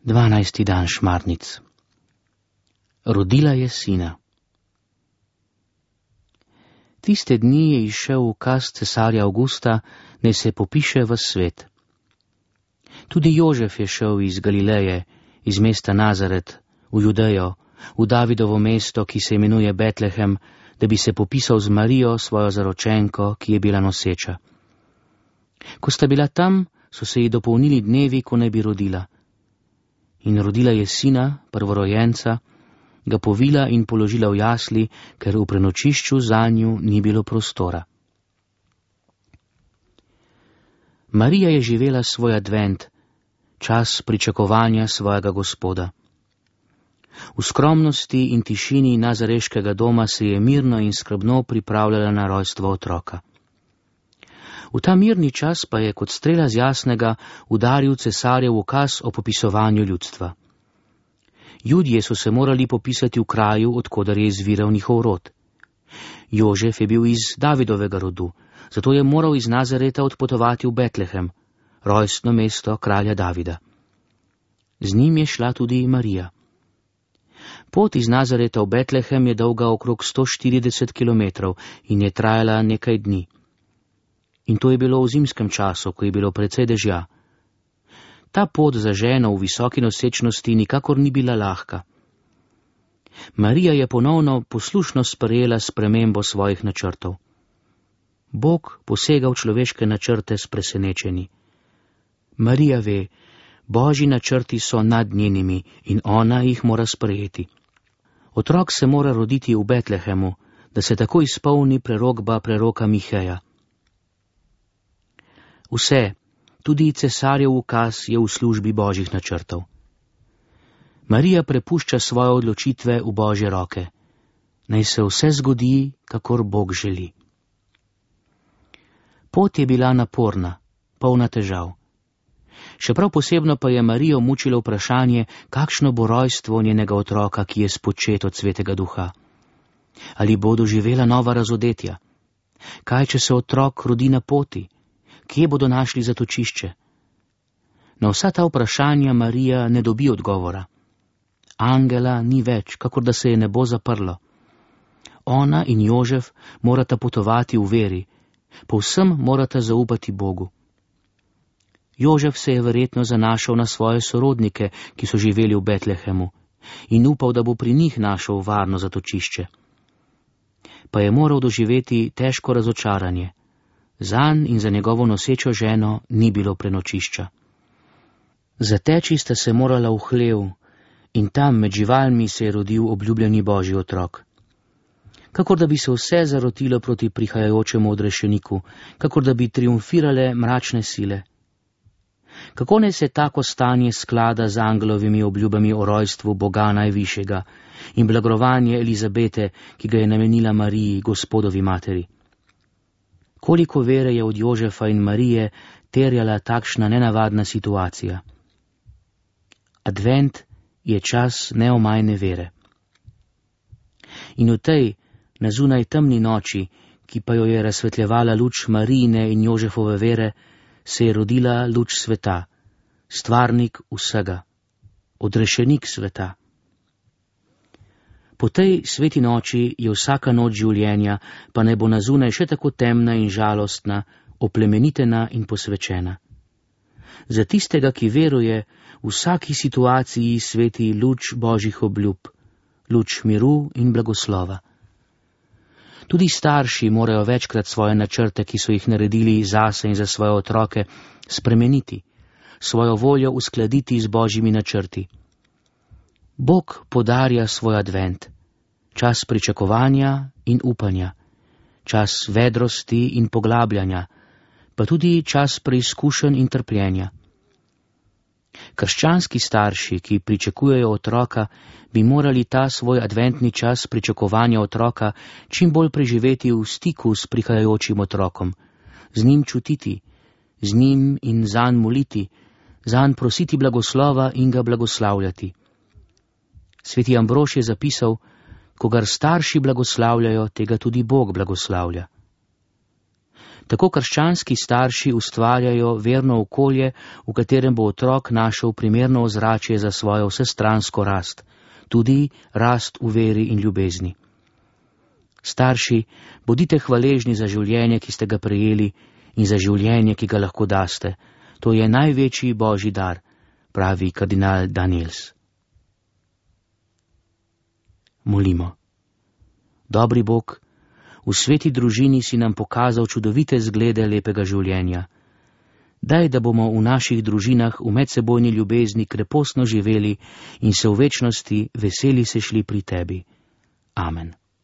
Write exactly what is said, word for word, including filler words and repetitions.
Dvanajsti dan šmarnic. Rodila je sina. Tiste dni je izšel ukaz cesarja Avgusta, naj se popiše v svet. Tudi Jožef je šel iz Galileje, iz mesta Nazaret, v Judejo, v Davidovo mesto, ki se imenuje Betlehem, da bi se popisal z Marijo, svojo zaročenko, ki je bila noseča. Ko sta bila tam, so se ji dopolnili dnevi, ko naj bi rodila. In rodila je sina, prvorojenca, ga povila in položila v jasli, ker v prenočišču zanju ni bilo prostora. Marija je živela svoj advent, čas pričakovanja svojega Gospoda. V skromnosti in tišini nazareškega doma se je mirno in skrbno pripravljala na rojstvo otroka. V ta mirni čas pa je kot strela z jasnega udaril cesarjev ukaz o popisovanju ljudstva. Judje so se morali popisati v kraju, odkudar je izviral njihov rod. Jožef je bil iz Davidovega rodu, zato je moral iz Nazareta odpotovati v Betlehem, rojstno mesto kralja Davida. Z njim je šla tudi Marija. Pot iz Nazareta v Betlehem je dolga okrog sto štirideset kilometrov in je trajala nekaj dni. In to je bilo v zimskem času, ko je bilo precej dežja. Ta pot za ženo v visoki nosečnosti nikakor ni bila lahka. Marija je ponovno poslušno sprejela spremembo svojih načrtov. Bog posega v človeške načrte s presenečenji. Marija ve, Božji načrti so nad njenimi in ona jih mora sprejeti. Otrok se mora roditi v Betlehemu, da se tako izpolni prerokba preroka Miheja. Vse, tudi cesarjev ukaz je v službi Božjih načrtov. Marija prepušča svoje odločitve v Božje roke. Naj se vse zgodi, kakor Bog želi. Pot je bila naporna, polna težav. Še prav posebno pa je Marijo mučilo vprašanje, kakšno bo rojstvo njenega otroka, ki je spočet od Svetega Duha. Ali bo doživela nova razodetja? Kaj, če se otrok rodi na poti? Kje bodo našli zatočišče? Na vsa ta vprašanja Marija ne dobi odgovora. Angela ni več, kakor da se je nebo zaprlo. Ona in Jožef morata potovati v veri, povsem morata zaupati Bogu. Jožef se je verjetno zanašal na svoje sorodnike, ki so živeli v Betlehemu, in upal, da bo pri njih našel varno zatočišče. Pa je moral doživeti težko razočaranje. Zanj in za njegovo nosečo ženo ni bilo prenočišča. Zateči sta se morala v hlev in tam med živalmi se je rodil obljubljeni Božji otrok. Kakor da bi se vse zarotilo proti prihajajočemu odrešeniku, kakor da bi triumfirale mračne sile. Kako naj se tako stanje sklada z angelovimi obljubami o rojstvu Boga najvišjega in blagrovanje Elizabete, ki ga je namenila Mariji, Gospodovi materi? Koliko vere je od Jožefa in Marije terjala takšna nenavadna situacija? Advent je čas neomajne vere. In v tej, na zunaj temni noči, ki pa jo je razsvetljevala luč Marijine in Jožefove vere, se je rodila luč sveta, stvarnik vsega, odrešenik sveta. Po tej sveti noči je vsaka noč življenja, pa ne bo na zunaj še tako temna in žalostna, oplemenitena in posvečena. Za tistega, ki veruje, v vsaki situaciji sveti luč Božjih obljub, luč miru in blagoslova. Tudi starši morajo večkrat svoje načrte, ki so jih naredili zase in za svoje otroke, spremeniti, svojo voljo uskladiti z Božjimi načrti. Bog podarja svoj advent, čas pričakovanja in upanja, čas vedrosti in poglabljanja, pa tudi čas preizkušenj in trpljenja. Krščanski starši, ki pričakujejo otroka, bi morali ta svoj adventni čas pričakovanja otroka čim bolj preživeti v stiku s prihajajočim otrokom, z njim čutiti, z njim in zanj moliti, zanj prositi blagoslova in ga blagoslavljati. Sveti Ambrož je zapisal, kogar starši blagoslavljajo, tega tudi Bog blagoslavlja. Tako krščanski starši ustvarjajo verno okolje, v katerem bo otrok našel primerno ozračje za svojo vsestransko rast, tudi rast v veri in ljubezni. Starši, bodite hvaležni za življenje, ki ste ga prejeli, in za življenje, ki ga lahko daste. To je največji božji dar, pravi kardinal Daniels. Molimo. Dobri Bog, v sveti družini si nam pokazal čudovite zglede lepega življenja. Daj, da bomo v naših družinah v medsebojni ljubezni krepostno živeli in se v večnosti veseli se šli pri tebi. Amen.